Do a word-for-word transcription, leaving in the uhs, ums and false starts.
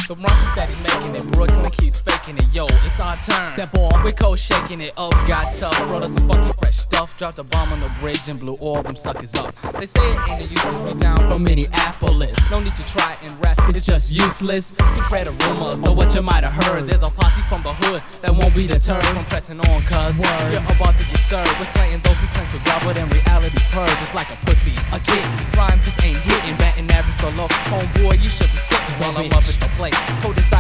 The Bronx is steady making it, Brooklyn keeps faking it. Yo, it's our turn. Step off, we cold shaking it up, got tough. Brought us some funky fresh stuff. Dropped a bomb on the bridge and blew all them suckers up. They say it ain't a use to be down from Minneapolis. No need to try and rap, it's just useless. You tread a rumor, so what you might have heard. There's a posse from the hood that won't be deterred from pressing on, cuz you're about to get served. We're slaying those who claim to God, but in reality purr just like a pussy, a kid. Rhyme just ain't hitting, batting average so low. Homeboy, you should be sitting while I'm up at the plate. Co-decide